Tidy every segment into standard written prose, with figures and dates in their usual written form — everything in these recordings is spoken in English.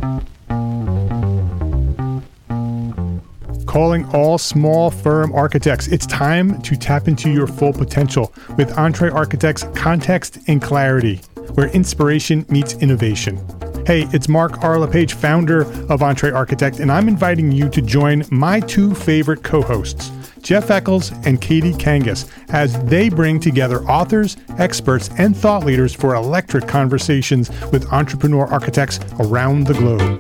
Calling all small firm architects. It's time to tap into your full potential with Entre Architects Context and Clarity, where inspiration meets innovation. Hey, it's Mark R. LePage, founder of Entre Architect, and I'm inviting you to join my two favorite co-hosts, Jeff Eccles and Katie Kangas, as they bring together authors, experts, and thought leaders for electric conversations with entrepreneur architects around the globe.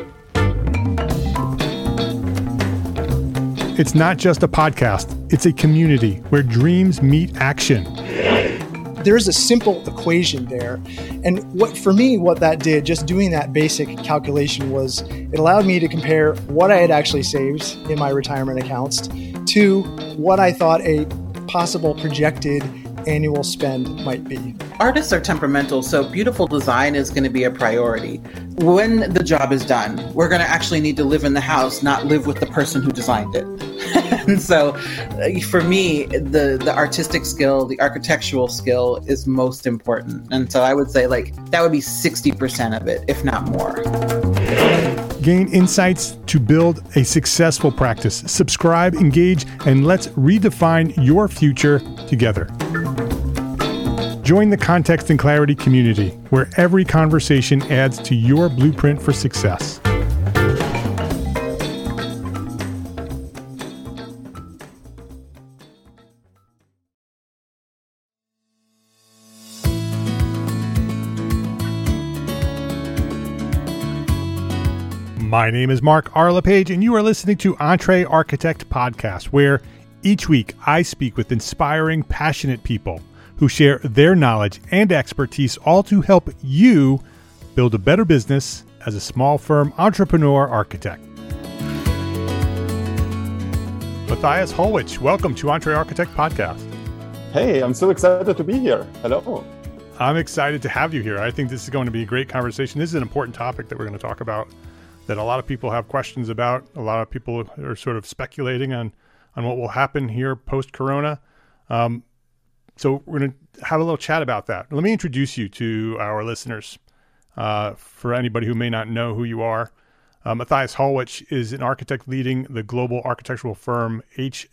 It's not just a podcast, it's a community where dreams meet action. There's a simple equation there. And what that did, just doing that basic calculation, was it allowed me to compare what I had actually saved in my retirement accounts to what I thought a possible projected annual spend might be. Artists are temperamental, so beautiful design is going to be a priority. When the job is done, we're going to actually need to live in the house, not live with the person who designed it. And so for me, the artistic skill, the architectural skill is most important. And so I would say that would be 60% of it, if not more. Gain insights to build a successful practice. Subscribe, engage, and let's redefine your future together. Join the Context and Clarity community, where every conversation adds to your blueprint for success. My name is Mark R. LePage, and you are listening to Entre Architect Podcast, where each week I speak with inspiring, passionate people who share their knowledge and expertise, all to help you build a better business as a small firm entrepreneur architect. Matthias Holwich, welcome to Entre Architect Podcast. Hey, I'm so excited to be here. Hello. I'm excited to have you here. I think this is going to be a great conversation. This is an important topic that we're going to talk about, that a lot of people have questions about. A lot of people are sort of speculating on what will happen here post-corona. So we're going to have a little chat about that. Let me introduce you to our listeners. For anybody who may not know who you are, Matthias Holwich is an architect leading the global architectural firm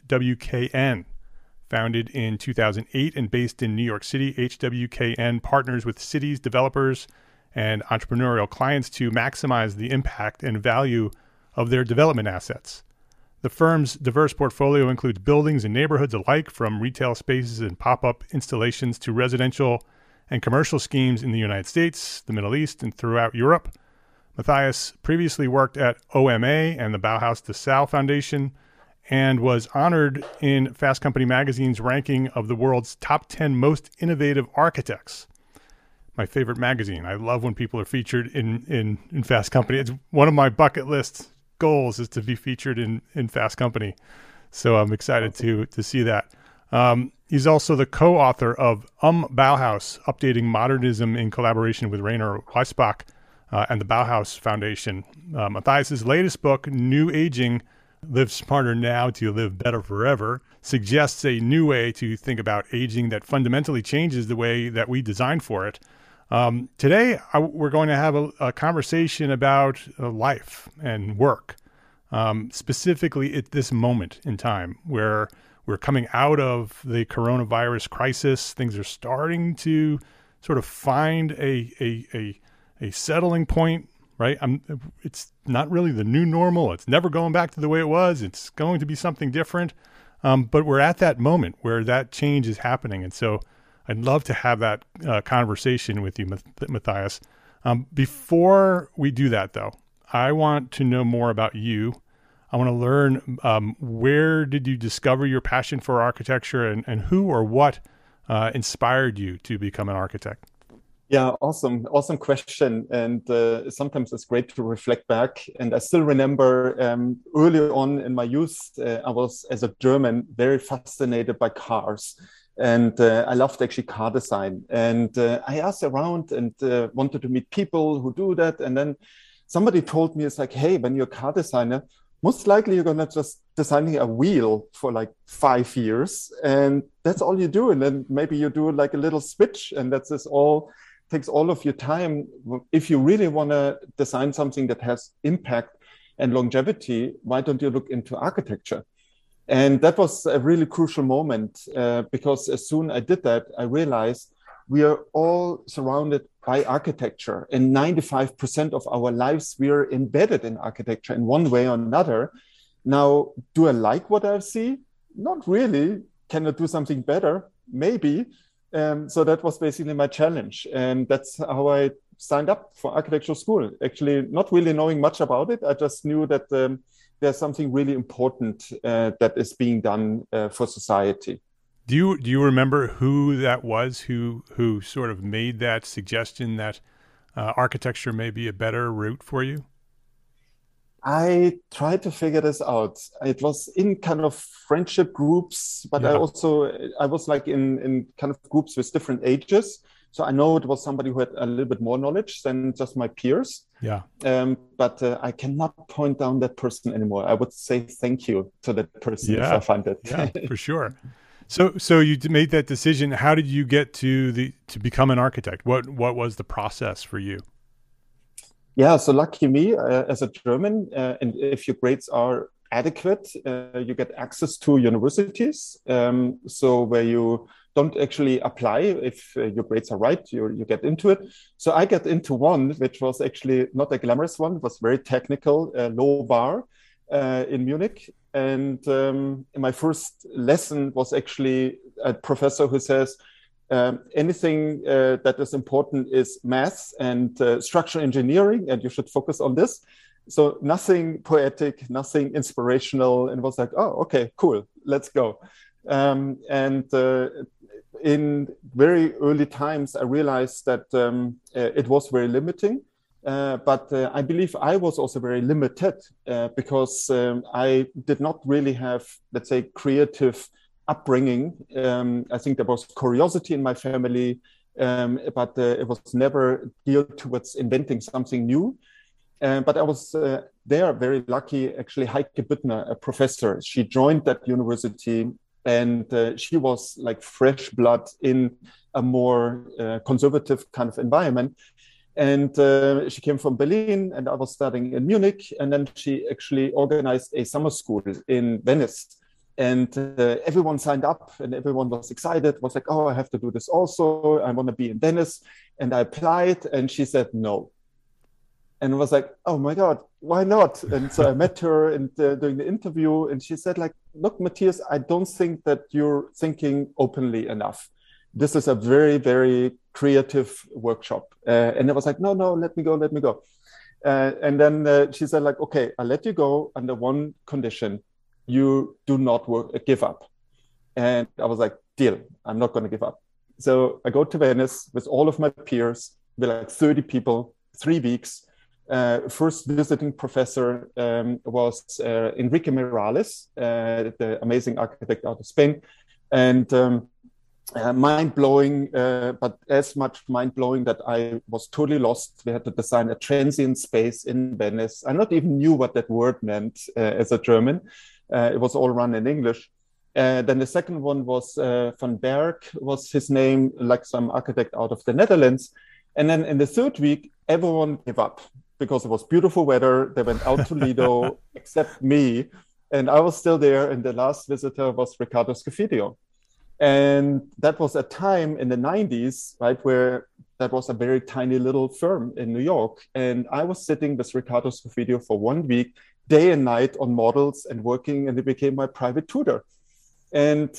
HWKN. Founded in 2008 and based in New York City, HWKN partners with cities, developers, and entrepreneurial clients to maximize the impact and value of their development assets. The firm's diverse portfolio includes buildings and neighborhoods alike, from retail spaces and pop-up installations to residential and commercial schemes in the United States, the Middle East, and throughout Europe. Matthias previously worked at OMA and the Bauhaus de Sal Foundation and was honored in Fast Company magazine's ranking of the world's top 10 most innovative architects. My favorite magazine. I love when people are featured in Fast Company. It's one of my bucket list goals, is to be featured in Fast Company. So I'm excited to see that. He's also the co-author of Bauhaus, Updating Modernism in collaboration with Rainer Weissbach and the Bauhaus Foundation. Matthias's latest book, New Aging, Live Smarter Now to Live Better Forever, suggests a new way to think about aging that fundamentally changes the way that we design for it. Today, we're going to have a conversation about life and work, specifically at this moment in time where we're coming out of the coronavirus crisis. Things are starting to sort of find a settling point, right? It's not really the new normal. It's never going back to the way it was. It's going to be something different. But we're at that moment where that change is happening. And so I'd love to have that conversation with you, Matthias. Before we do that, though, I want to know more about you. I want to learn where did you discover your passion for architecture, and who or what inspired you to become an architect? Yeah, awesome question. And sometimes it's great to reflect back. And I still remember early on in my youth, I was, as a German, very fascinated by cars. And I loved actually car design. And I asked around and wanted to meet people who do that. And then somebody told me, it's like, hey, when you're a car designer, most likely you're going to just designing a wheel for like 5 years. And that's all you do. And then maybe you do like a little switch, and that's just all takes all of your time. If you really want to design something that has impact and longevity, why don't you look into architecture? And that was a really crucial moment because as soon as I did that, I realized we are all surrounded by architecture, and 95% of our lives we are embedded in architecture in one way or another. Now, do I like what I see? Not really. Can I do something better? Maybe. So that was basically my challenge, and that's how I signed up for architectural school. Actually, not really knowing much about it. I just knew that there's something really important that is being done for society. Do you remember who that was who sort of made that suggestion that architecture may be a better route for you? I tried to figure this out. It was in kind of friendship groups, but I was like in kind of groups with different ages. So I know it was somebody who had a little bit more knowledge than just my peers. Yeah. But I cannot point down that person anymore. I would say thank you to that person if I find it. Yeah, for sure. So you made that decision. How did you get to become an architect? What was the process for you? Yeah, so lucky me as a German, and if your grades are adequate, you get access to universities. So where you don't actually apply if your grades are right, you get into it. So I got into one, which was actually not a glamorous one. It was very technical, low bar in Munich. And my first lesson was actually a professor who says, anything that is important is math and structural engineering, and you should focus on this. So nothing poetic, nothing inspirational, and it was like, oh, okay, cool, let's go. In very early times, I realized that it was very limiting. But I believe I was also very limited because I did not really have, let's say, creative upbringing. I think there was curiosity in my family, but it was never geared towards inventing something new. But I was there very lucky. Actually, Heike Büttner, a professor, she joined that university, and she was like fresh blood in a more conservative kind of environment. And she came from Berlin, and I was studying in Munich. And then she actually organized a summer school in Venice. And everyone signed up, and everyone was excited, was like, oh, I have to do this also. I want to be in Venice. And I applied, and she said no. And I was like, oh my God, why not? And so I met her during the interview, and she said, like, look, Matthias, I don't think that you're thinking openly enough. This is a very, very creative workshop. And I was like, no, let me go. And then she said, like, okay, I'll let you go under one condition. You do not give up. And I was like, deal, I'm not going to give up. So I go to Venice with all of my peers. We're like 30 people, 3 weeks. First visiting professor was Enrique Morales, the amazing architect out of Spain. And mind-blowing, but as much mind-blowing that I was totally lost. We had to design a transient space in Venice. I not even knew what that word meant as a German. It was all run in English. Then the second one was Van Berg, was his name, like some architect out of the Netherlands. And then in the third week, everyone gave up because it was beautiful weather. They went out to Lido, except me. And I was still there. And the last visitor was Riccardo Scofidio. And that was a time in the 90s, right, where that was a very tiny little firm in New York. And I was sitting with Riccardo Scofidio for 1 week, day and night on models and working, and he became my private tutor. And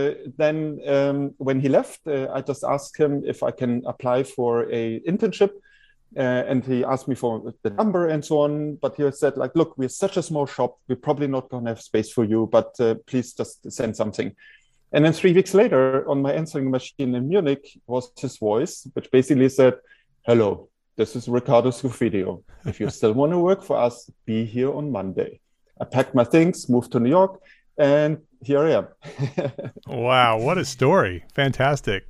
then when he left, I just asked him if I can apply for a internship. And he asked me for the number and so on. But he said, like, look, we're such a small shop. We're probably not going to have space for you, but please just send something. And then 3 weeks later, on my answering machine in Munich was his voice, which basically said, hello, this is Riccardo Scofidio. If you still want to work for us, be here on Monday. I packed my things, moved to New York, and here I am. Wow, what a story. Fantastic.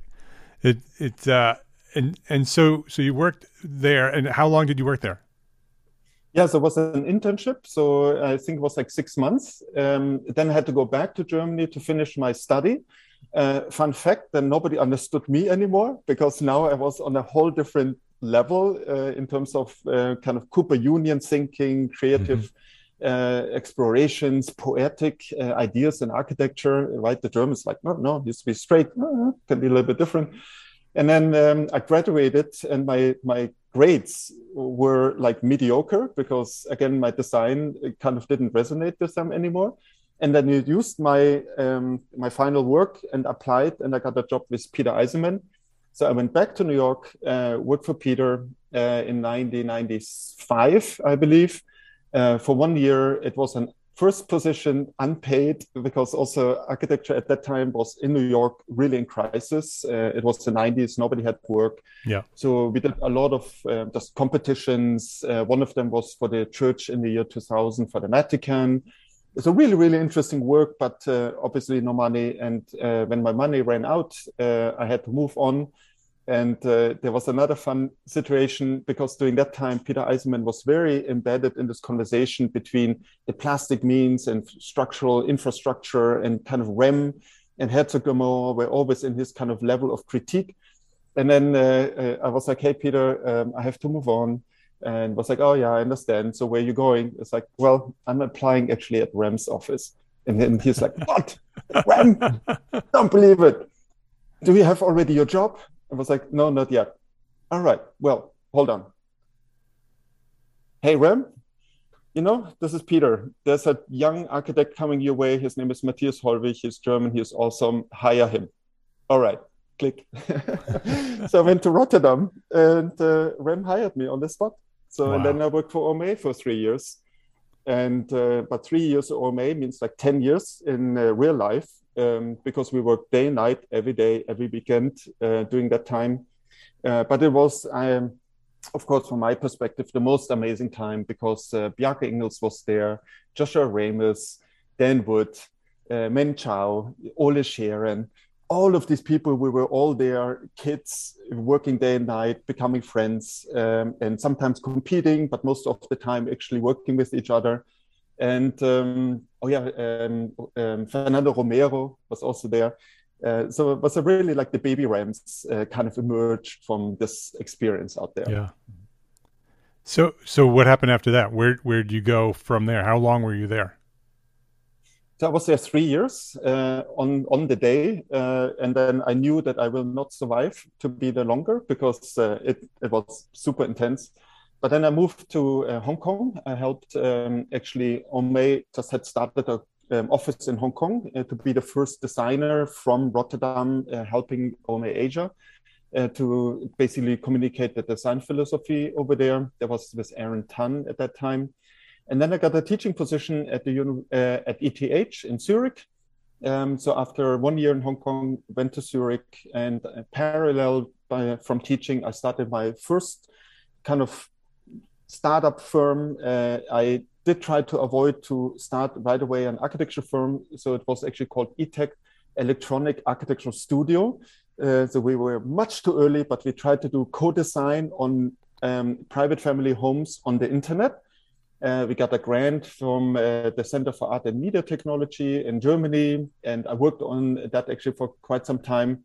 And so you worked there, and how long did you work there? Yeah, so it was an internship. So I think it was like 6 months. Then I had to go back to Germany to finish my study. Fun fact, then nobody understood me anymore, because now I was on a whole different level in terms of kind of Cooper Union thinking, creative explorations, poetic ideas in architecture, right? The Germans like, no, used to be straight, can be a little bit different. And then I graduated, and my grades were like mediocre, because again, my design kind of didn't resonate with them anymore. And then I used my final work and applied, and I got a job with Peter Eisenman. So I went back to New York, worked for Peter in 1995, I believe. For 1 year, it was an first position, unpaid, because also architecture at that time was in New York really in crisis. It was the 90s, nobody had work. Yeah. So we did a lot of just competitions. One of them was for the church in the year 2000 for the Vatican. It's a really, really interesting work, but obviously no money. And when my money ran out, I had to move on. And there was another fun situation, because during that time, Peter Eisenman was very embedded in this conversation between the plastic means and structural infrastructure, and kind of Rem and Herzog Gomorrah were always in his kind of level of critique. And then I was like, hey, Peter, I have to move on. And was like, oh, yeah, I understand. So where are you going? It's like, well, I'm applying actually at Rem's office. And then he's like, what? Rem? Don't believe it. Do you have already your job? I was like, no, not yet. All right, well, hold on. Hey, Rem, this is Peter. There's a young architect coming your way. His name is Matthias Hollwig. He's German. He's awesome. Hire him. All right, click. So I went to Rotterdam, and Rem hired me on the spot. So, wow. And then I worked for OMA for 3 years. And but 3 years at OMA means like 10 years in real life. Because we worked day and night, every day, every weekend during that time. But it was, of course, from my perspective, the most amazing time, because Bjarke Ingels was there, Joshua Ramos, Dan Wood, Men Chao, Ole Scheren, all of these people, we were all there, kids working day and night, becoming friends, and sometimes competing, but most of the time actually working with each other. And Fernando Romero was also there. So it was a really like the baby Rams kind of emerged from this experience out there. Yeah. So what happened after that? Where'd you go from there? How long were you there? So I was there 3 years on the day. And then I knew that I will not survive to be there longer, because it was super intense. But then I moved to Hong Kong. I helped actually, OMA just had started an office in Hong Kong to be the first designer from Rotterdam, helping OMA Asia to basically communicate the design philosophy over there. There was with Aaron Tan at that time. And then I got a teaching position at ETH in Zurich. So after 1 year in Hong Kong, went to Zurich, and parallel from teaching, I started my first kind of startup firm. I did try to avoid to start right away an architecture firm. So it was actually called ETech, Electronic Architectural Studio. So we were much too early, but we tried to do co-design on private family homes on the internet. We got a grant from the Center for Art and Media Technology in Germany. And I worked on that actually for quite some time.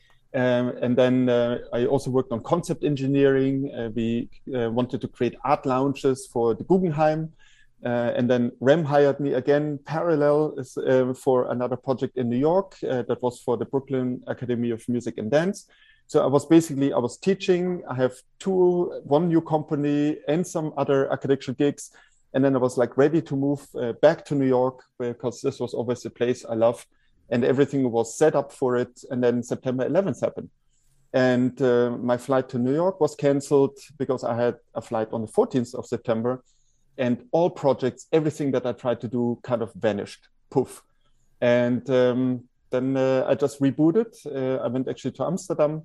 And then I also worked on concept engineering. We wanted to create art lounges for the Guggenheim. And then Rem hired me again, parallel for another project in New York. That was for the Brooklyn Academy of Music and Dance. So I was teaching. I have one new company and some other architectural gigs. And then I was like ready to move back to New York, because this was always the place I love. And everything was set up for it. And then September 11th happened. And my flight to New York was canceled, because I had a flight on the 14th of September. And all projects, everything that I tried to do kind of vanished, poof. And then I just rebooted. I went actually to Amsterdam,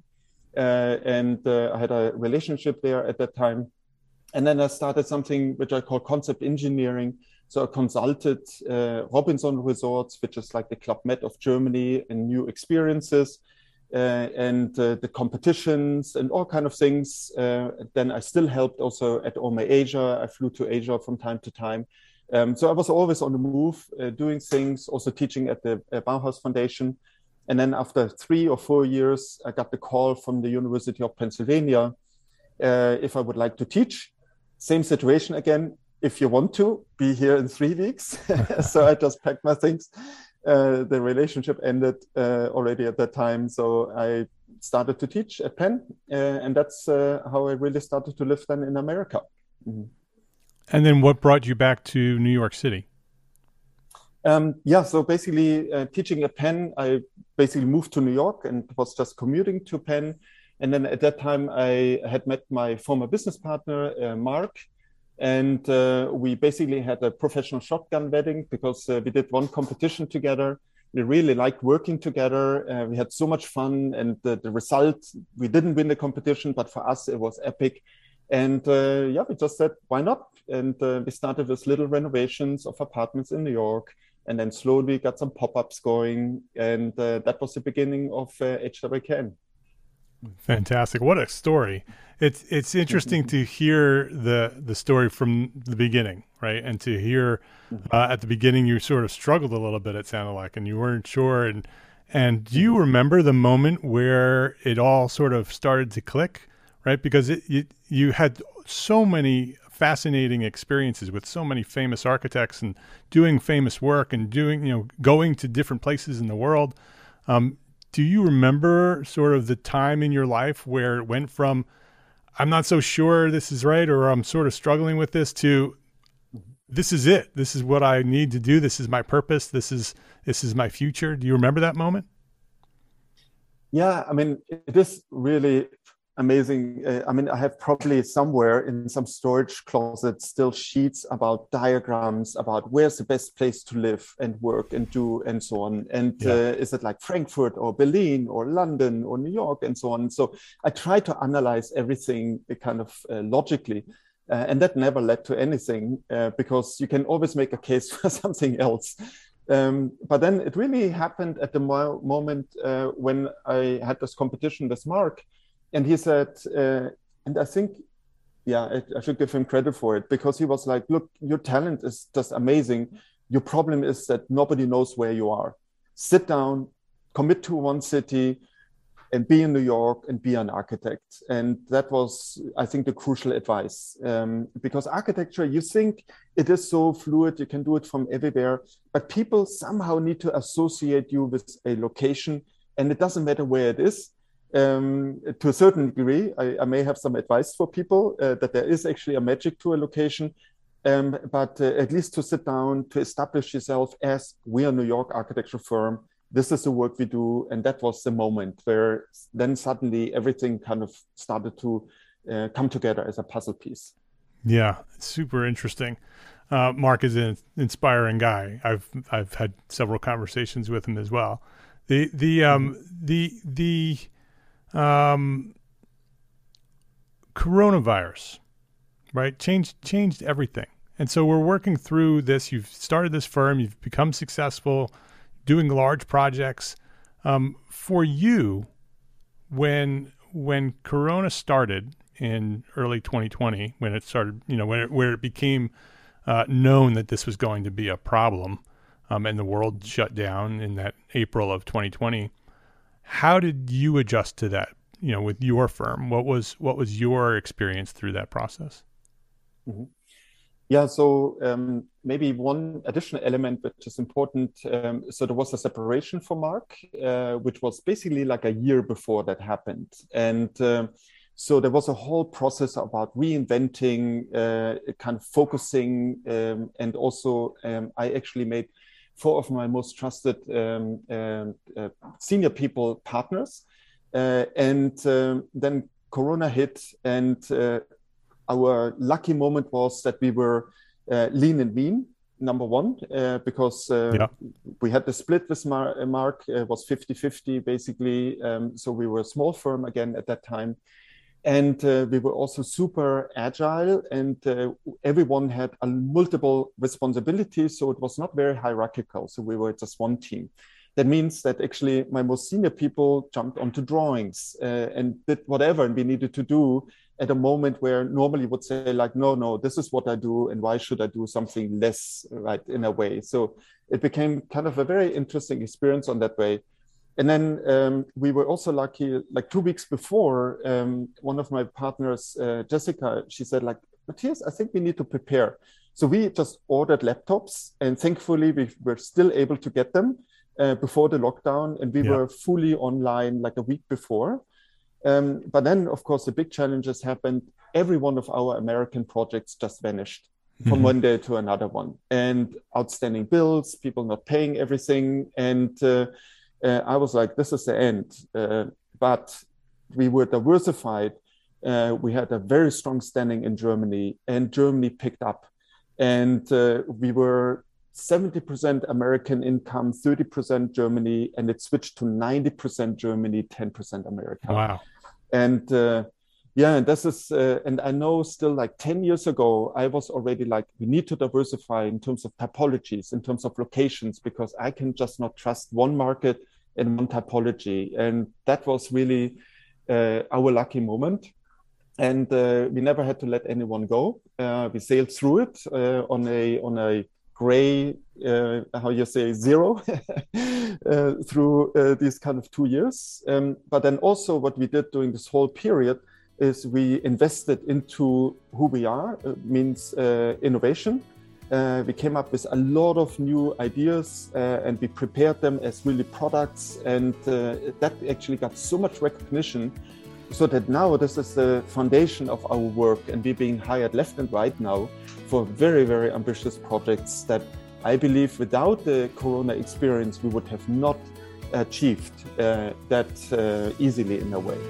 and I had a relationship there at that time. And then I started something which I call concept engineering. So I consulted Robinson Resorts, which is like the Club Med of Germany, and new experiences, and the competitions and all kind of things. Then I still helped also at OMA Asia. I flew to Asia from time to time. So I was always on the move, doing things, also teaching at the Bauhaus Foundation. And then after 3 or 4 years, I got the call from the University of Pennsylvania if I would like to teach. Same situation again. If you want to, be here in 3 weeks. So I just packed my things. The relationship ended already at that time. So I started to teach at Penn. And that's how I really started to live then in America. Mm-hmm. And then what brought you back to New York City? So basically teaching at Penn, I basically moved to New York and was just commuting to Penn. And then at that time, I had met my former business partner, Mark. And we basically had a professional shotgun wedding because we did one competition together. We really liked working together. We had so much fun. And the result, we didn't win the competition, but for us, it was epic. And we just said, why not? And we started with little renovations of apartments in New York. And then slowly got some pop-ups going. And that was the beginning of HWKN. Fantastic. What a story. It's interesting to hear the story from the beginning, right? And to hear at the beginning you sort of struggled a little bit, it sounded like, and you weren't sure. And do you remember the moment where it all sort of started to click, right? Because you had so many fascinating experiences with so many famous architects and doing famous work and going to different places in the world. Do you remember sort of the time in your life where it went from, I'm not so sure this is right, or I'm sort of struggling with this, to this is it. This is what I need to do. This is my purpose. This is my future. Do you remember that moment? Yeah, I mean, it is really amazing. I have probably somewhere in some storage closet still sheets about diagrams about where's the best place to live and work and do and so on. And is it like Frankfurt or Berlin or London or New York and so on. So I try to analyze everything kind of logically. And that never led to anything because you can always make a case for something else. But then it really happened at the moment when I had this competition with Mark. And he said, and I think, I should give him credit for it, because he was like, look, your talent is just amazing. Your problem is that nobody knows where you are. Sit down, commit to one city, and be in New York and be an architect. And that was, I think, the crucial advice. Because architecture, you think it is so fluid, you can do it from everywhere, but people somehow need to associate you with a location, and it doesn't matter where it is. To a certain degree, I may have some advice for people that there is actually a magic to a location, but at least to sit down, to establish yourself as we are a New York architecture firm. This is the work we do. And that was the moment where then suddenly everything kind of started to come together as a puzzle piece. Yeah, super interesting. Mark is an inspiring guy. I've had several conversations with him as well. Coronavirus, right? Changed everything. And so we're working through this. You've started this firm, you've become successful doing large projects. For you, when Corona started in early 2020, when it started, where it became known that this was going to be a problem, and the world shut down in that April of 2020, how did you adjust to that, with your firm? What was your experience through that process? Mm-hmm. Yeah, so maybe one additional element which is important. So there was a separation for Mark, which was basically like a year before that happened. And so there was a whole process about reinventing, kind of focusing, and also I actually made 4 of my most trusted senior people partners. And then Corona hit, and our lucky moment was that we were lean and mean, number one, because we had the split with Mark. It was 50-50 basically. So we were a small firm again at that time. And we were also super agile, and everyone had multiple responsibilities. So it was not very hierarchical. So we were just one team. That means that actually my most senior people jumped onto drawings and did whatever we needed to do at a moment where normally would say like, no, this is what I do, and why should I do something less, right, in a way. So it became kind of a very interesting experience on that way. And then we were also lucky, like 2 weeks before, one of my partners, Jessica, she said like, Matthias, I think we need to prepare. So we just ordered laptops, and thankfully we were still able to get them before the lockdown, and we were fully online like a week before. But then, of course, the big challenges happened. Every one of our American projects just vanished from one day to another one, and outstanding bills, people not paying everything. And I was like, this is the end. But we were diversified. We had a very strong standing in Germany, and Germany picked up. And we were 70% American income, 30% Germany, and it switched to 90% Germany, 10% America. Wow. And and this is, and I know still like 10 years ago, I was already like, we need to diversify in terms of typologies, in terms of locations, because I can just not trust one market and one typology. And that was really our lucky moment. And we never had to let anyone go. We sailed through it on a gray, zero through these kind of 2 years. But then also what we did during this whole period is we invested into who we are, means innovation. We came up with a lot of new ideas and we prepared them as really products. And that actually got so much recognition, so that now this is the foundation of our work, and we're being hired left and right now for very, very ambitious projects that I believe without the Corona experience, we would have not achieved that easily in a way.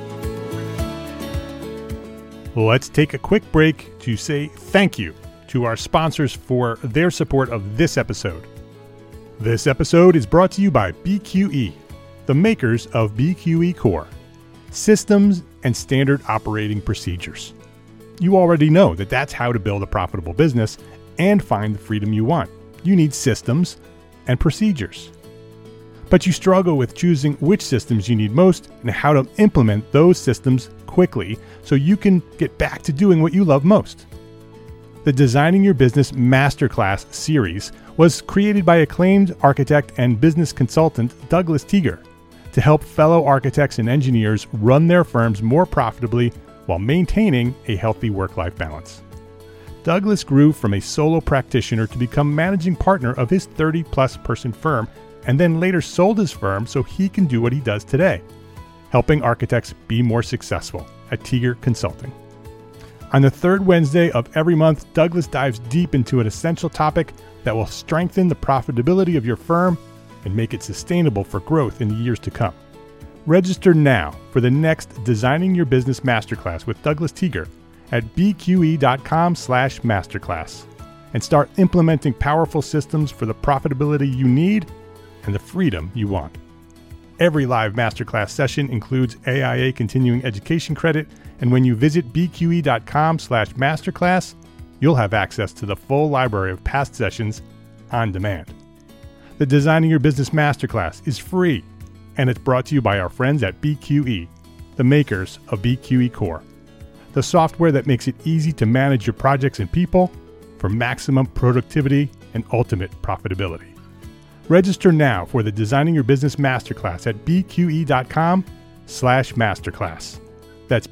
Let's take a quick break to say thank you to our sponsors for their support of this episode. This episode is brought to you by BQE, the makers of BQE Core, systems and standard operating procedures. You already know that that's how to build a profitable business and find the freedom you want. You need systems and procedures. But you struggle with choosing which systems you need most and how to implement those systems quickly so you can get back to doing what you love most. The Designing Your Business Masterclass series was created by acclaimed architect and business consultant Douglas Teager to help fellow architects and engineers run their firms more profitably while maintaining a healthy work-life balance. Douglas grew from a solo practitioner to become managing partner of his 30-plus person firm, and then later sold his firm so he can do what he does today, helping architects be more successful at Teager Consulting. On the third Wednesday of every month, Douglas dives deep into an essential topic that will strengthen the profitability of your firm and make it sustainable for growth in the years to come. Register now for the next Designing Your Business Masterclass with Douglas Teager at bqe.com/masterclass and start implementing powerful systems for the profitability you need and the freedom you want. Every live masterclass session includes AIA continuing education credit, and when you visit bqe.com/masterclass, you'll have access to the full library of past sessions on demand. The Designing Your Business Masterclass is free, and it's brought to you by our friends at BQE, the makers of BQE Core, the software that makes it easy to manage your projects and people for maximum productivity and ultimate profitability. Register now for the Designing Your Business Masterclass at bqe.com/masterclass. That's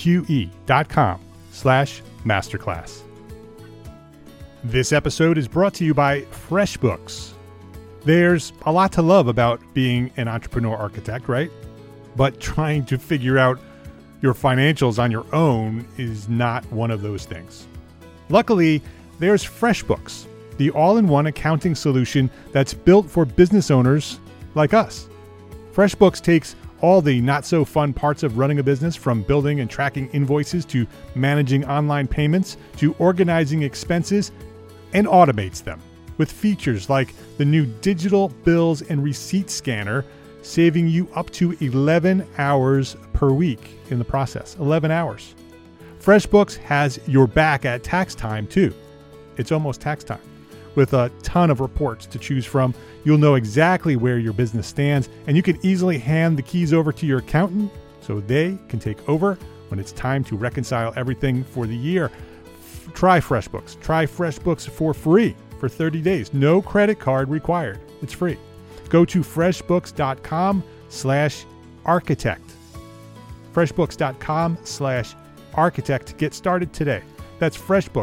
bqe.com/masterclass. This episode is brought to you by FreshBooks. There's a lot to love about being an entrepreneur architect, right? But trying to figure out your financials on your own is not one of those things. Luckily, there's FreshBooks, the all-in-one accounting solution that's built for business owners like us. FreshBooks takes all the not-so-fun parts of running a business, from building and tracking invoices to managing online payments to organizing expenses, and automates them with features like the new digital bills and receipt scanner, saving you up to 11 hours per week in the process. 11 hours. FreshBooks has your back at tax time too. It's almost tax time. With a ton of reports to choose from, you'll know exactly where your business stands, and you can easily hand the keys over to your accountant so they can take over when it's time to reconcile everything for the year. Try FreshBooks. Try FreshBooks for free for 30 days. No credit card required. It's free. go to freshbooks.com/architect. freshbooks.com/architect to get started today. That's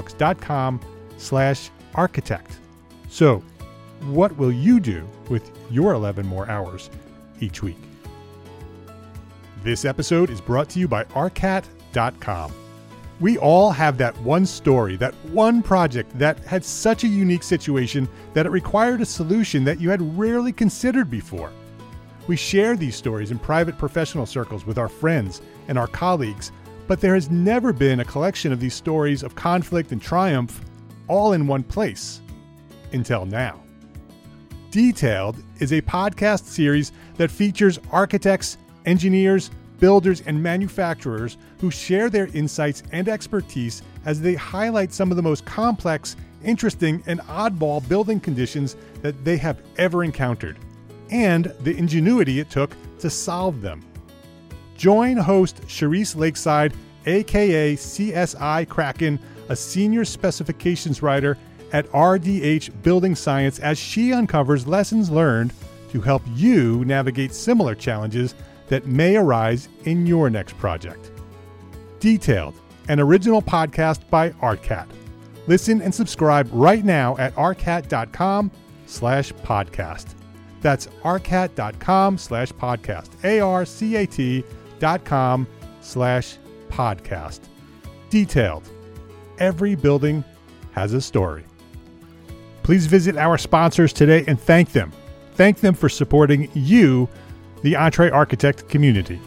freshbooks.com/architect. So, what will you do with your 11 more hours each week? This episode is brought to you by arcat.com. We all have that one story, that one project that had such a unique situation that it required a solution that you had rarely considered before. We share these stories in private professional circles with our friends and our colleagues, but there has never been a collection of these stories of conflict and triumph all in one place. Until now. Detailed is a podcast series that features architects, engineers, builders, and manufacturers who share their insights and expertise as they highlight some of the most complex, interesting, and oddball building conditions that they have ever encountered, and the ingenuity it took to solve them. Join host Charisse Lakeside, aka CSI Kraken, a senior specifications writer at RDH Building Science, as she uncovers lessons learned to help you navigate similar challenges that may arise in your next project. Detailed, an original podcast by ARCAT. Listen and subscribe right now at arcat.com/podcast. That's arcat.com/podcast. arcat.com/podcast. Detailed. Every building has a story. Please visit our sponsors today and thank them. Thank them for supporting you, the EntreArchitect community.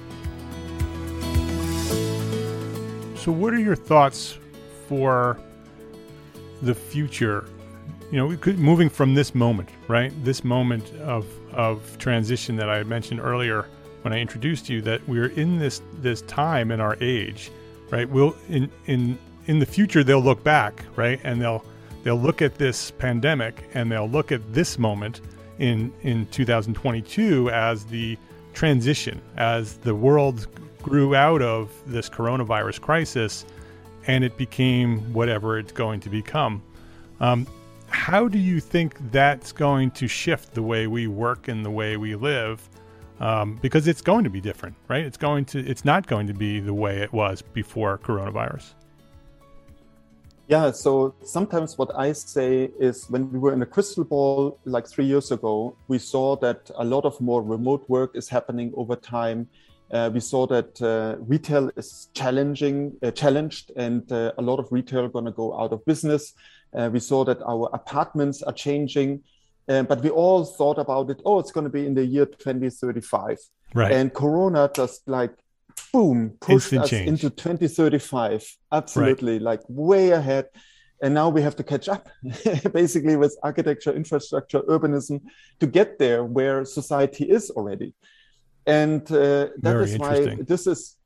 So what are your thoughts for the future? You know, moving from this moment, right? This moment of transition that I mentioned earlier when I introduced you, that we're in this time in our age, right? We'll in the future they'll look back, right? And they'll look at this pandemic and they'll look at this moment in 2022 as the transition, as the world grew out of this coronavirus crisis and it became whatever it's going to become. How do you think that's going to shift the way we work and the way we live? Because it's going to be different, right? It's not going to be the way it was before coronavirus. Yeah, so sometimes what I say is when we were in a crystal ball like 3 years ago, we saw that a lot of more remote work is happening over time. We saw that retail is challenged and a lot of retail are going to go out of business. We saw that our apartments are changing, but we all thought about it, it's going to be in the year 2035. Right. And Corona just boom, pushed us into 2035. Absolutely, right. Like way ahead. And now we have to catch up basically with architecture, infrastructure, urbanism to get there where society is already. And that is why this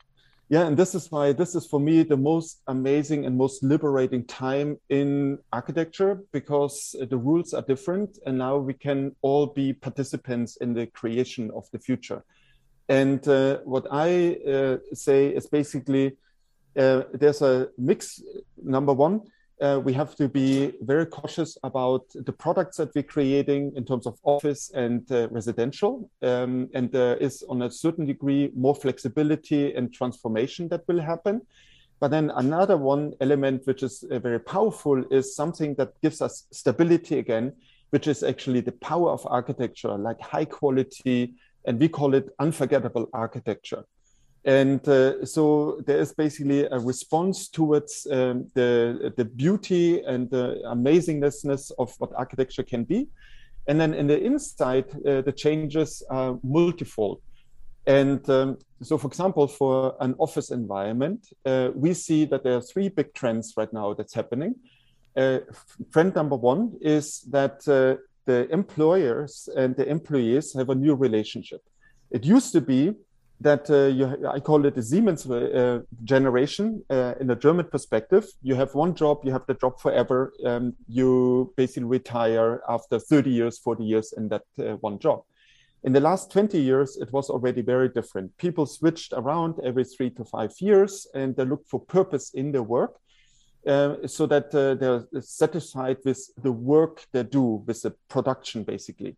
is for me the most amazing and most liberating time in architecture, because the rules are different and now we can all be participants in the creation of the future. And what I say is basically there's a mix. Number one, we have to be very cautious about the products that we're creating in terms of office and residential. And there is, on a certain degree, more flexibility and transformation that will happen. But then another one element, which is very powerful, is something that gives us stability again, which is actually the power of architecture, like high quality, and we call it unforgettable architecture. And so there is basically a response towards the beauty and the amazingness of what architecture can be. And then in the inside, the changes are multifold. And so, for example, for an office environment, we see that there are three big trends right now that's happening. Trend number one is that the employers and the employees have a new relationship. It used to be that I call it the Siemens generation in a German perspective. You have one job, you have the job forever. You basically retire after 30 years, 40 years in that one job. In the last 20 years, it was already very different. People switched around every 3 to 5 years and they looked for purpose in their work. So that they're satisfied with the work they do, with the production, basically.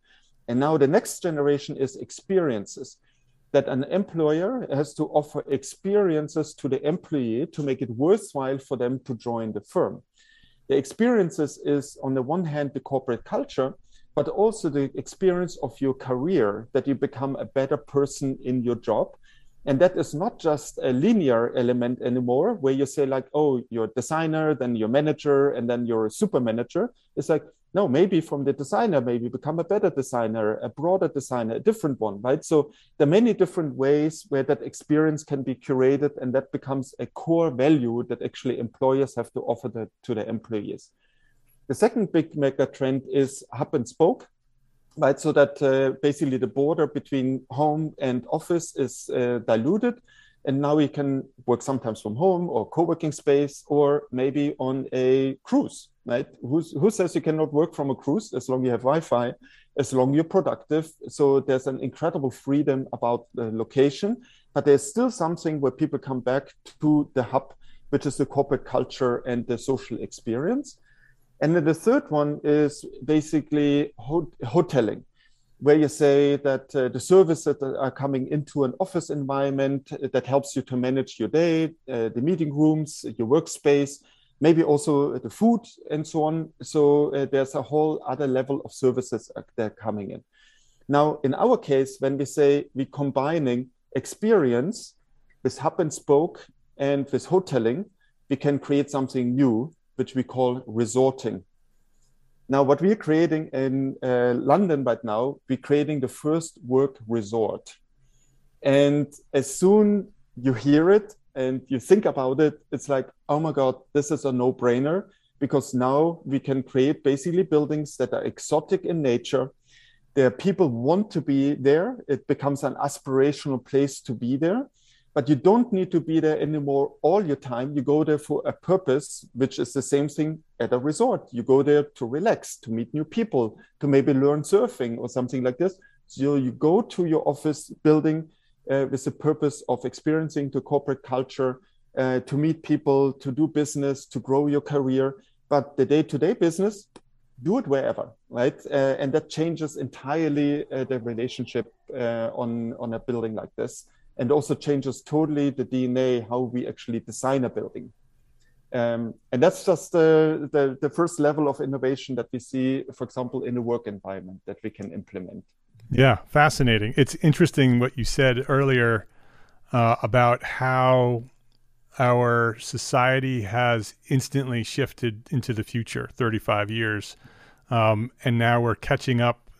And now the next generation is experiences, that an employer has to offer experiences to the employee to make it worthwhile for them to join the firm. The experiences is, on the one hand, the corporate culture, but also the experience of your career, that you become a better person in your job. And that is not just a linear element anymore, where you say like, oh, you're a designer, then you're manager, and then you're a super manager. It's like, no, maybe from the designer, maybe become a better designer, a broader designer, a different one, right? So there are many different ways where that experience can be curated, and that becomes a core value that actually employers have to offer to their employees. The second big mega trend is hub and spoke, right? So that basically the border between home and office is diluted. And now we can work sometimes from home or co-working space, or maybe on a cruise, right? Who says you cannot work from a cruise as long as you have Wi-Fi, as long as you're productive? So there's an incredible freedom about the location, but there's still something where people come back to the hub, which is the corporate culture and the social experience. And then the third one is basically hoteling, where you say that the services that are coming into an office environment that helps you to manage your day, the meeting rooms, your workspace, maybe also the food and so on. So there's a whole other level of services that are coming in. Now, in our case, when we say we're combining experience with hub and spoke and with hoteling, we can create something new, which we call resorting. Now, what we're creating in London right now, we're creating the first work resort. And as soon you hear it and you think about it, it's like, oh my God, this is a no-brainer, because now we can create basically buildings that are exotic in nature. There people want to be there. It becomes an aspirational place to be there. But you don't need to be there anymore all your time. You go there for a purpose, which is the same thing at a resort. You go there to relax, to meet new people, to maybe learn surfing or something like this. So you go to your office building with the purpose of experiencing the corporate culture, to meet people, to do business, to grow your career. But the day-to-day business, do it wherever, right? And that changes entirely the relationship on a building like this. And also changes totally the DNA, how we actually design a building. And that's just the first level of innovation that we see, for example, in a work environment that we can implement. Yeah, fascinating. It's interesting what you said earlier about how our society has instantly shifted into the future, 35 years. And now we're catching up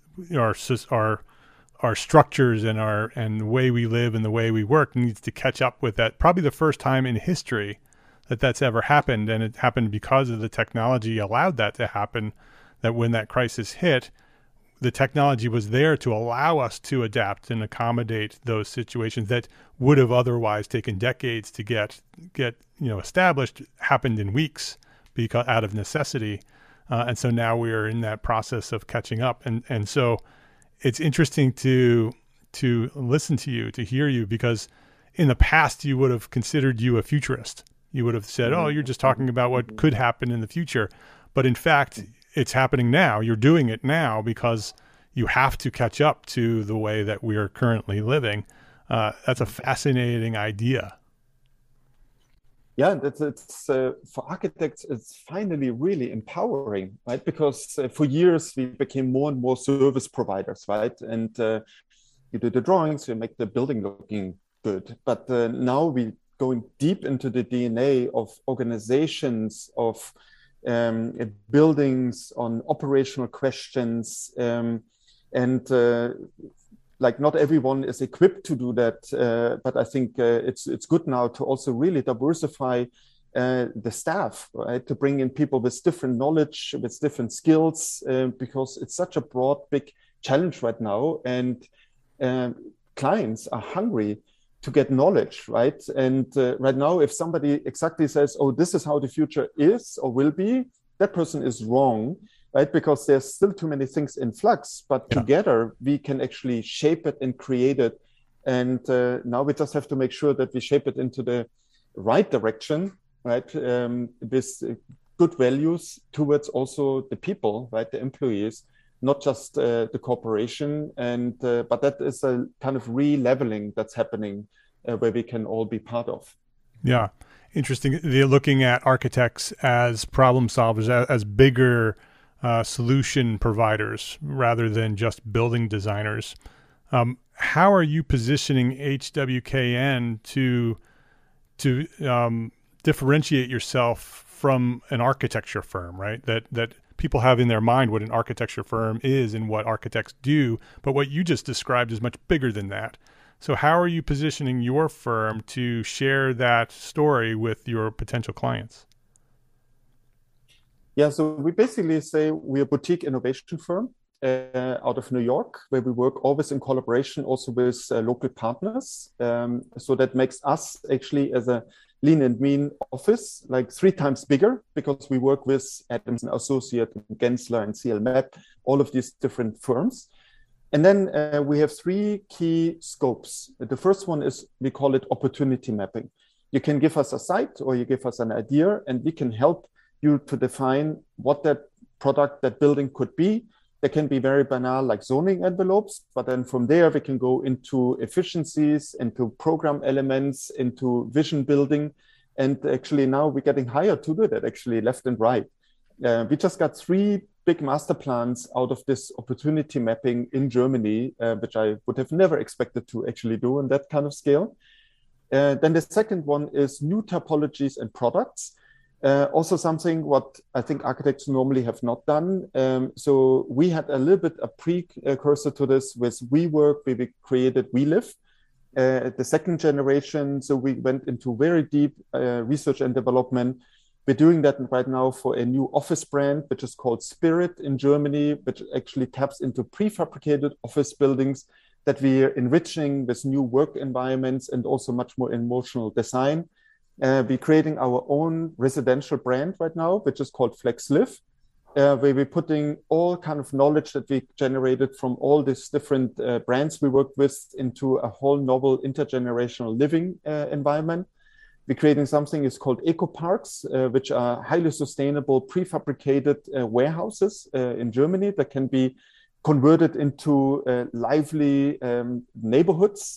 our structures and the way we live and the way we work needs to catch up with that. Probably the first time in history that's ever happened. And it happened because of the technology allowed that to happen, that when that crisis hit, the technology was there to allow us to adapt and accommodate those situations that would have otherwise taken decades to get established, happened in weeks because out of necessity. And so now we are in that process of catching up. And so it's interesting to listen to you, to hear you, because in the past you would have considered you a futurist. You would have said, oh, you're just talking about what could happen in the future. But in fact, it's happening now. You're doing it now because you have to catch up to the way that we are currently living. That's a fascinating idea. Yeah, it's for architects, it's finally really empowering, right? Because for years we became more and more service providers, right? And you do the drawings, you make the building looking good. But now we're going deep into the DNA of organizations, of buildings, on operational questions, like not everyone is equipped to do that, but I think it's good now to also really diversify the staff, right? To bring in people with different knowledge, with different skills, because it's such a broad, big challenge right now, and clients are hungry to get knowledge, right? And right now, if somebody exactly says, "Oh, this is how the future is or will be," that person is wrong. Right, because there's still too many things in flux, but together we can actually shape it and create it. And now we just have to make sure that we shape it into the right direction, right? With good values towards also the people, right? The employees, not just the corporation. And but that is a kind of re-leveling that's happening where we can all be part of. Yeah, interesting. They're looking at architects as problem solvers, as bigger solution providers rather than just building designers. How are you positioning HWKN to differentiate yourself from an architecture firm, right? That people have in their mind what an architecture firm is and what architects do, but what you just described is much bigger than that. So how are you positioning your firm to share that story with your potential clients? Yeah, so we basically say we're a boutique innovation firm out of New York, where we work always in collaboration also with local partners. So that makes us actually as a lean and mean office like 3 times bigger, because we work with Adams and Associate, and Gensler and CLMAP, all of these different firms. And then we have 3 key scopes. The first one is, we call it opportunity mapping. You can give us a site or you give us an idea, and we can help you to define what that product, that building could be. They can be very banal, like zoning envelopes, but then from there we can go into efficiencies, into program elements, into vision building. And actually now we're getting hired to do that, actually, left and right. We just got 3 big master plans out of this opportunity mapping in Germany, which I would have never expected to actually do on that kind of scale. Then the second one is new typologies and products. Also something what I think architects normally have not done. So we had a little bit a precursor to this with WeWork, where we created WeLive, the second generation. So we went into very deep research and development. We're doing that right now for a new office brand, which is called Spirit in Germany, which actually taps into prefabricated office buildings that we are enriching with new work environments and also much more emotional design. We're creating our own residential brand right now, which is called FlexLive, where we're putting all kind of knowledge that we generated from all these different brands we work with into a whole novel intergenerational living environment. We're creating something is called eco parks, which are highly sustainable prefabricated warehouses in Germany that can be converted into lively neighborhoods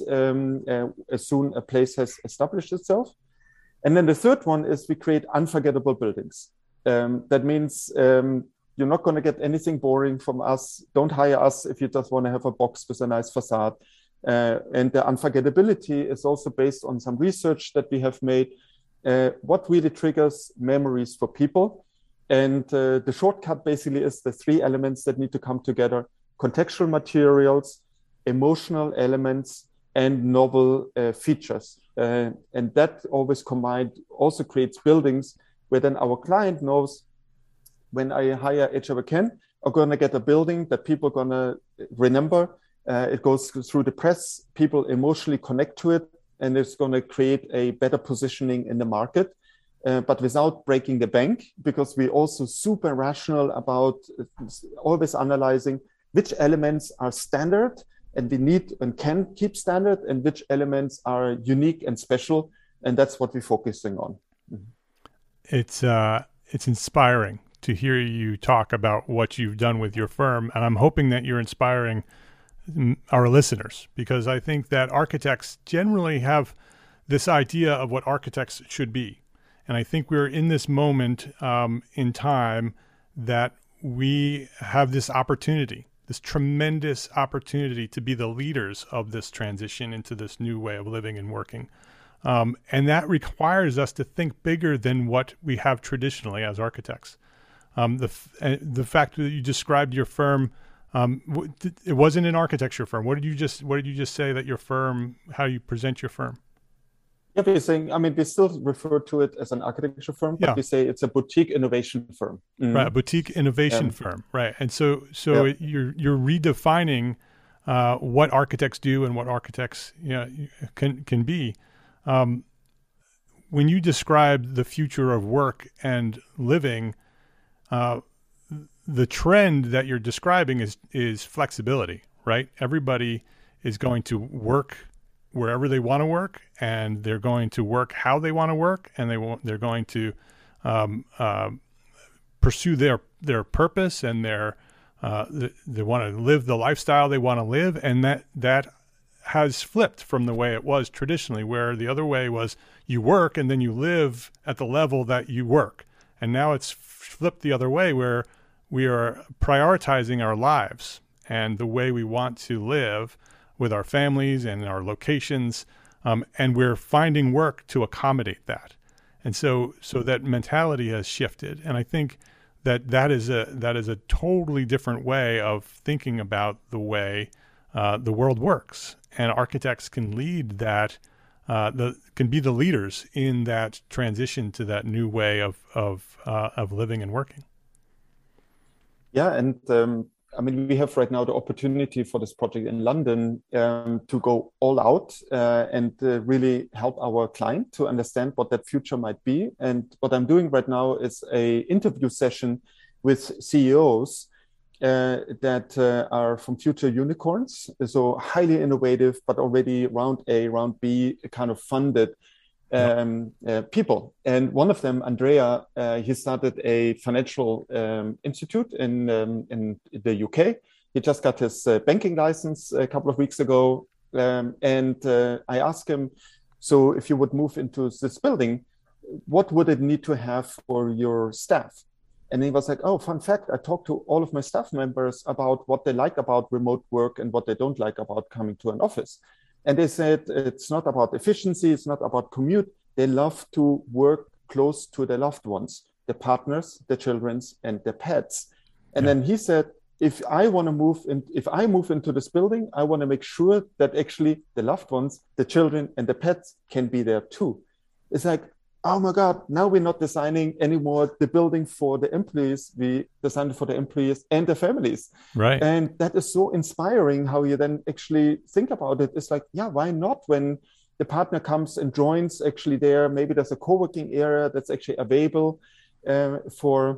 as soon a place has established itself. And then the third one is we create unforgettable buildings. That means you're not going to get anything boring from us. Don't hire us if you just want to have a box with a nice facade. And the unforgettability is also based on some research that we have made. What really triggers memories for people? And the shortcut basically is the 3 elements that need to come together: contextual materials, emotional elements, and novel features. And that always combined also creates buildings where then our client knows, when I hire HWKN, I'm going to get a building that people are going to remember. It goes through the press, people emotionally connect to it, and it's going to create a better positioning in the market, but without breaking the bank, because we're also super rational about always analyzing which elements are standard and we need and can keep standard, and which elements are unique and special. And that's what we're focusing on. It's inspiring to hear you talk about what you've done with your firm. And I'm hoping that you're inspiring our listeners, because I think that architects generally have this idea of what architects should be. And I think we're in this moment in time that we have this opportunity, this tremendous opportunity to be the leaders of this transition into this new way of living and working. And that requires us to think bigger than what we have traditionally as architects. The fact that you described your firm, it wasn't an architecture firm. What did you just say that your firm, how you present your firm? Yeah, we're saying, I mean, we still refer to it as an architecture firm, but we say it's a boutique innovation firm. Mm-hmm. Right, a boutique innovation firm, right? And so you're redefining what architects do and what architects can be. When you describe the future of work and living, the trend that you're describing is flexibility, right? Everybody is going to work wherever they want to work, and they're going to work how they want to work, and they're going to pursue their purpose and their they want to live the lifestyle they want to live, and that has flipped from the way it was traditionally, where the other way was you work and then you live at the level that you work. And now it's flipped the other way, where we are prioritizing our lives and the way we want to live with our families and our locations, and we're finding work to accommodate that. And so that mentality has shifted, and I think that is a totally different way of thinking about the way the world works. And architects can lead that, can be the leaders in that transition to that new way of living and working. Yeah, and I mean, we have right now the opportunity for this project in London to go all out and really help our client to understand what that future might be. And what I'm doing right now is a interview session with CEOs that are from future unicorns, so highly innovative, but already round A, round B kind of funded people. And one of them, Andrea, he started a financial institute in the UK. He just got his banking license a couple of weeks ago. And I asked him, so if you would move into this building, what would it need to have for your staff? And he was like, oh, fun fact, I talked to all of my staff members about what they like about remote work and what they don't like about coming to an office. And they said, it's not about efficiency, it's not about commute. They love to work close to their loved ones, their partners, their children, and their pets. And then he said, if I move into this building, I want to make sure that actually the loved ones, the children, and the pets can be there too. It's like, oh my God, now we're not designing anymore the building for the employees. We designed it for the employees and the families. Right. And that is so inspiring how you then actually think about it. It's like, yeah, why not? When the partner comes and joins actually there, maybe there's a co-working area that's actually available for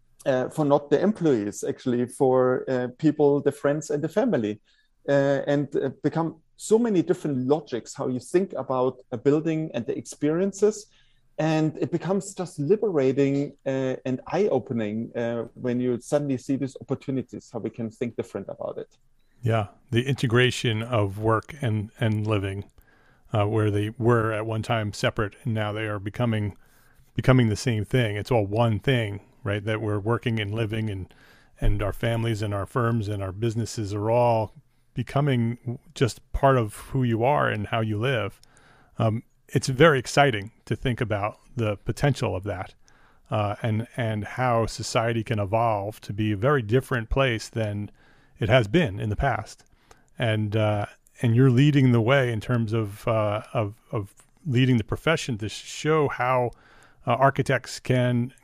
not the employees, actually for people, the friends and the family, and become so many different logics, how you think about a building and the experiences. And it becomes just liberating and eye-opening when you suddenly see these opportunities, how we can think different about it. Yeah, the integration of work and living, where they were at one time separate, and now they are becoming the same thing. It's all one thing, right? That we're working and living, and our families and our firms and our businesses are all becoming just part of who you are and how you live. It's very exciting to think about the potential of that, and how society can evolve to be a very different place than it has been in the past. And you're leading the way in terms of leading the profession to show how architects can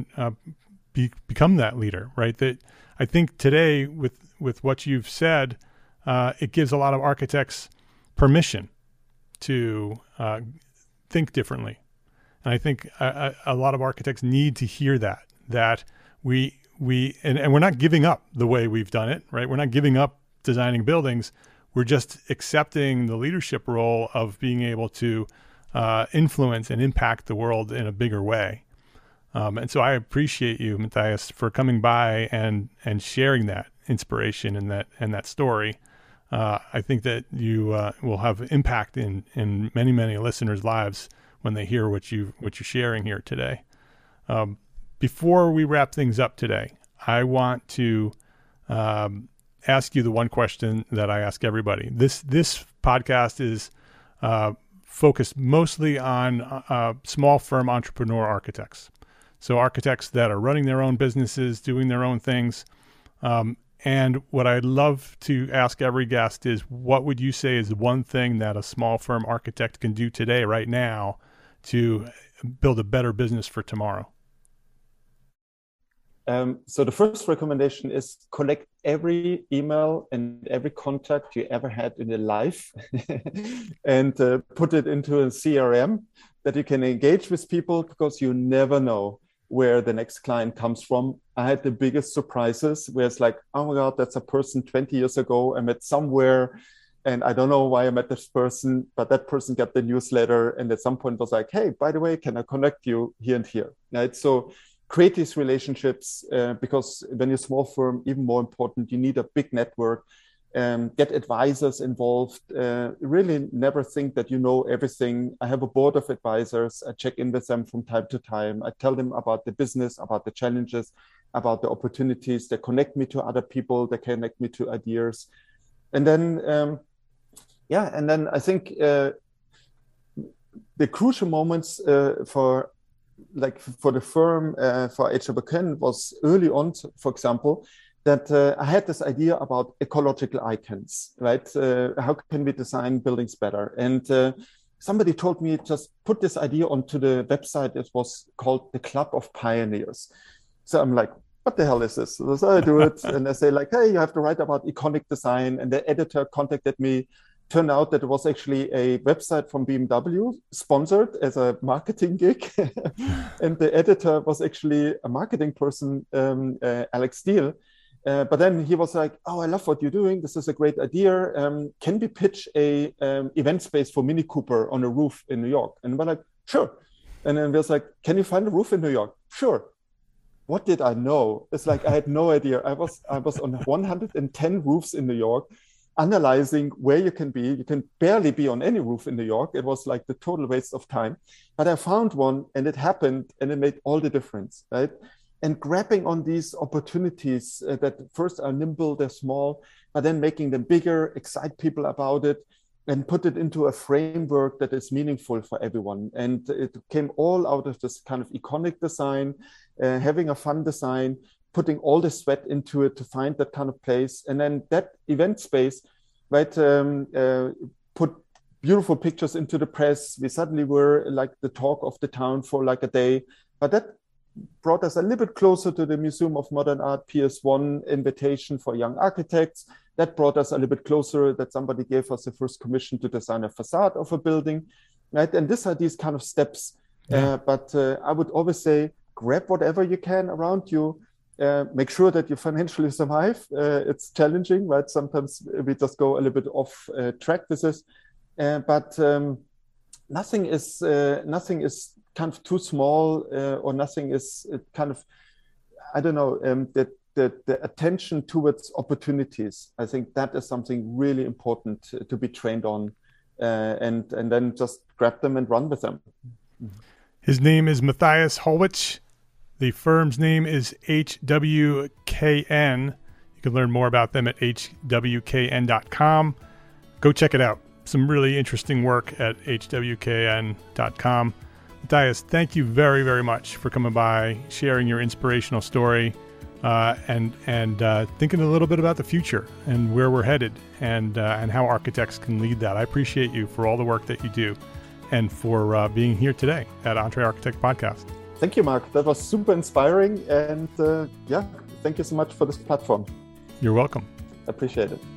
become that leader, right? That I think today with what you've said, it gives a lot of architects permission to think differently. And I think a lot of architects need to hear that we're not giving up the way we've done it, right? We're not giving up designing buildings. We're just accepting the leadership role of being able to influence and impact the world in a bigger way. And so I appreciate you, Matthias, for coming by and sharing that inspiration and that story. I think that you will have impact in many, many listeners' lives when they hear what you're sharing here today. Before we wrap things up today, I want to ask you the one question that I ask everybody. This podcast is focused mostly on small firm entrepreneur architects. So architects that are running their own businesses, doing their own things. And what I'd love to ask every guest is, what would you say is one thing that a small firm architect can do today, right now, to build a better business for tomorrow? So the first recommendation is collect every email and every contact you ever had in your life and put it into a CRM that you can engage with people, because you never know where the next client comes from. I had the biggest surprises where it's like, oh my God, that's a person 20 years ago I met somewhere, and I don't know why I met this person, but that person got the newsletter and at some point was like, hey, by the way, can I connect you here and here? Right? So create these relationships, because when you're a small firm, even more important, you need a big network. Get advisors involved. Really never think that you know everything. I have a board of advisors. I check in with them from time to time. I tell them about the business, about the challenges, about the opportunities. They connect me to other people. They connect me to ideas. And then, and then I think the crucial moments for the firm, for HWKN was early on, for example, that I had this idea about ecological icons, right? How can we design buildings better? And somebody told me, just put this idea onto the website. It was called the Club of Pioneers. So I'm like, what the hell is this? So I do it. And they say like, hey, you have to write about iconic design. And the editor contacted me. Turned out that it was actually a website from BMW sponsored as a marketing gig. And the editor was actually a marketing person, Alex Steele. But then he was like, oh, I love what you're doing. This is a great idea. Can we pitch a event space for Mini Cooper on a roof in New York? And we're like, sure. And then we was like, can you find a roof in New York? Sure. What did I know? It's like, I had no idea. I was on 110 roofs in New York, analyzing where you can be. You can barely be on any roof in New York. It was like the total waste of time. But I found one and it happened and it made all the difference, right? And grabbing on these opportunities that first are nimble, they're small, but then making them bigger, excite people about it, and put it into a framework that is meaningful for everyone. And it came all out of this kind of iconic design, having a fun design, putting all the sweat into it to find that kind of place. And then that event space, right, put beautiful pictures into the press. We suddenly were like the talk of the town for like a day. But that brought us a little bit closer to the Museum of Modern Art PS1 invitation for young architects. That brought us a little bit closer, that somebody gave us the first commission to design a facade of a building, right? And these are these kind of steps. Yeah. But I would always say, grab whatever you can around you. Make sure that you financially survive. It's challenging, right? Sometimes we just go a little bit off track with this, but nothing is kind of too small, or nothing is kind of, I don't know, the attention towards opportunities. I think that is something really important to be trained on, and then just grab them and run with them. His name is Matthias Hollwich. The firm's name is HWKN. You can learn more about them at hwkn.com. Go check it out. Some really interesting work at hwkn.com. Matthias, thank you very, very much for coming by, sharing your inspirational story, and thinking a little bit about the future and where we're headed, and how architects can lead that. I appreciate you for all the work that you do, and for being here today at EntreArchitect Podcast. Thank you, Mark. That was super inspiring. And thank you so much for this platform. You're welcome. Appreciate it.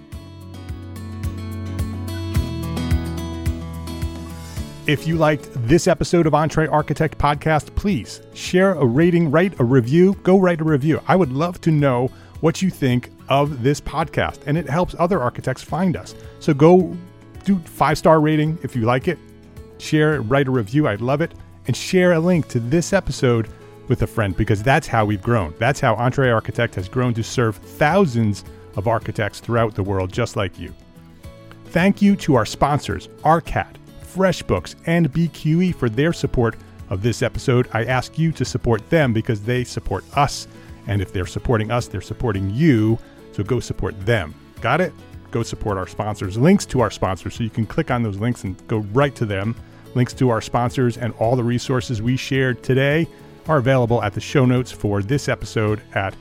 If you liked this episode of EntreArchitect Podcast, please share a rating, write a review. Go write a review. I would love to know what you think of this podcast, and it helps other architects find us. So go do 5-star rating if you like it. Share, write a review. I'd love it. And share a link to this episode with a friend, because that's how we've grown. That's how EntreArchitect has grown to serve thousands of architects throughout the world, just like you. Thank you to our sponsors, ARCAT, FreshBooks, and BQE for their support of this episode. I ask you to support them because they support us. And if they're supporting us, they're supporting you. So go support them. Got it? Go support our sponsors. Links to our sponsors, so you can click on those links and go right to them. Links to our sponsors and all the resources we shared today are available at the show notes for this episode at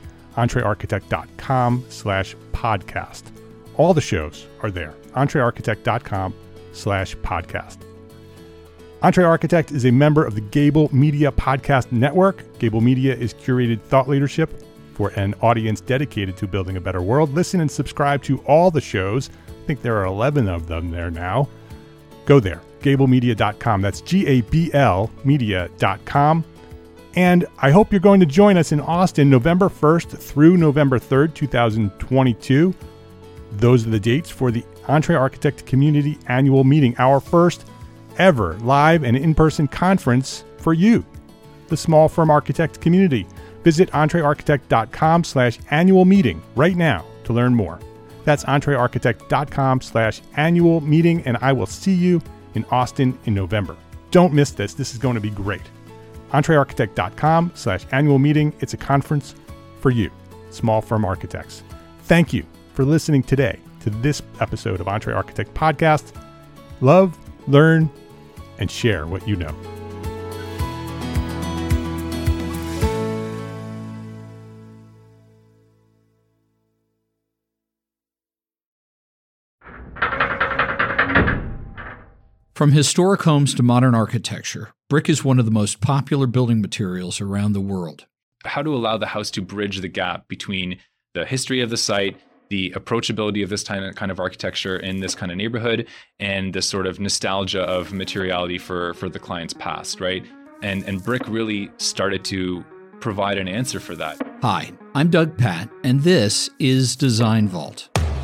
entrearchitect.com/podcast. All the shows are there. entrearchitect.com/podcast. EntreArchitect is a member of the Gable Media Podcast Network. Gable Media is curated thought leadership for an audience dedicated to building a better world. Listen and subscribe to all the shows. I think there are 11 of them there now. Go there. GableMedia.com. That's GABL media.com. And I hope you're going to join us in Austin November 1st through November 3rd, 2022. Those are the dates for the EntreArchitect Community Annual Meeting, our first ever live and in-person conference for you, the small firm architect community. Visit entrearchitect.com/annual meeting right now to learn more. That's entrearchitect.com/annual meeting, and I will see you in Austin in November. Don't miss this. This is going to be great. entrearchitect.com/annual meeting. It's a conference for you, small firm architects. Thank you for listening today to this episode of Entre Architect Podcast. Love, learn, and share what you know. From historic homes to modern architecture, brick is one of the most popular building materials around the world. How to allow the house to bridge the gap between the history of the site, the approachability of this kind of architecture in this kind of neighborhood, and the sort of nostalgia of materiality for the client's past, right? And brick really started to provide an answer for that. Hi, I'm Doug Patt, and this is Design Vault.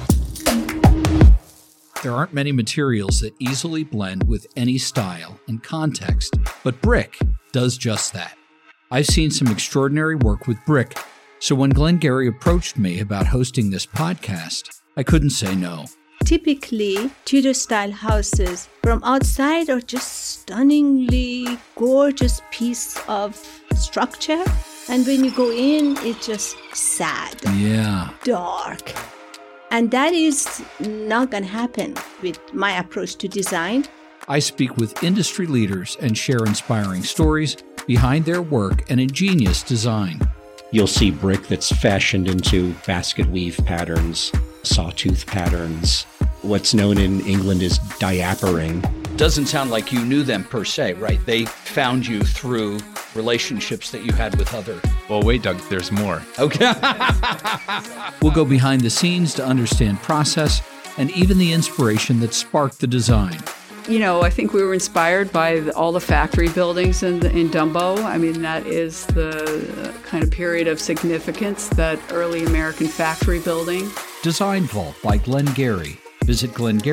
There aren't many materials that easily blend with any style and context, but brick does just that. I've seen some extraordinary work with brick, so when Glenn Gary approached me about hosting this podcast, I couldn't say no. Typically, Tudor-style houses from outside are just stunningly gorgeous piece of structure, and when you go in, it's just sad, dark. And that is not going to happen with my approach to design. I speak with industry leaders and share inspiring stories behind their work and ingenious design. You'll see brick that's fashioned into basket weave patterns, sawtooth patterns. What's known in England as diapering. Doesn't sound like you knew them per se, right? They found you through relationships that you had with other... Well, wait, Doug, there's more. Okay. We'll go behind the scenes to understand process and even the inspiration that sparked the design. You know, I think we were inspired by all the factory buildings in Dumbo. I mean, that is the kind of period of significance, that early American factory building. Design Vault by Glenn Gary. Visit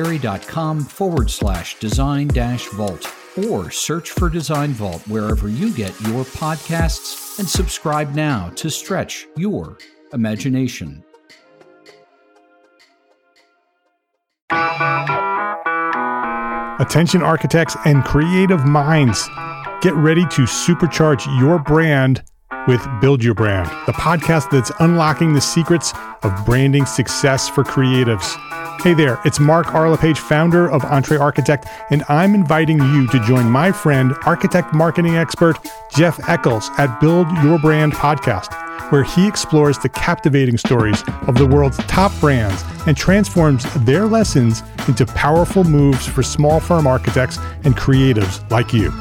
glengary.com/design-vault or search for Design Vault wherever you get your podcasts and subscribe now to stretch your imagination. Attention architects and creative minds, get ready to supercharge your brand with Build Your Brand, the podcast that's unlocking the secrets of branding success for creatives. Hey there, it's Mark Arlepage, founder of Entre Architect, and I'm inviting you to join my friend, architect marketing expert Jeff Eccles at Build Your Brand podcast, where he explores the captivating stories of the world's top brands and transforms their lessons into powerful moves for small firm architects and creatives like you.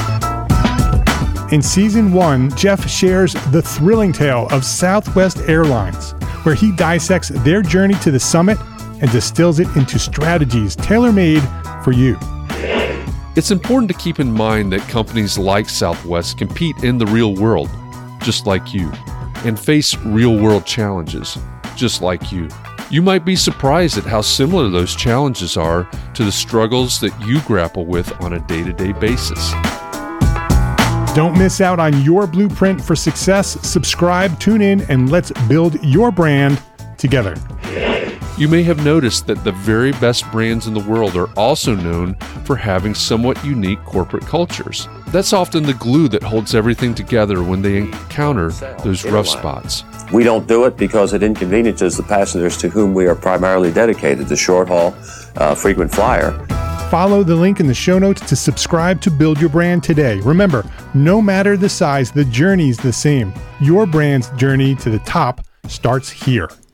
In Season 1, Jeff shares the thrilling tale of Southwest Airlines, where he dissects their journey to the summit and distills it into strategies tailor-made for you. It's important to keep in mind that companies like Southwest compete in the real world, just like you, and face real-world challenges, just like you. You might be surprised at how similar those challenges are to the struggles that you grapple with on a day-to-day basis. Don't miss out on your blueprint for success. Subscribe, tune in, and let's build your brand together. You may have noticed that the very best brands in the world are also known for having somewhat unique corporate cultures. That's often the glue that holds everything together when they encounter those rough spots. We don't do it because it inconveniences the passengers to whom we are primarily dedicated, the short haul, frequent flyer. Follow the link in the show notes to subscribe to Build Your Brand today. Remember, no matter the size, the journey's the same. Your brand's journey to the top starts here.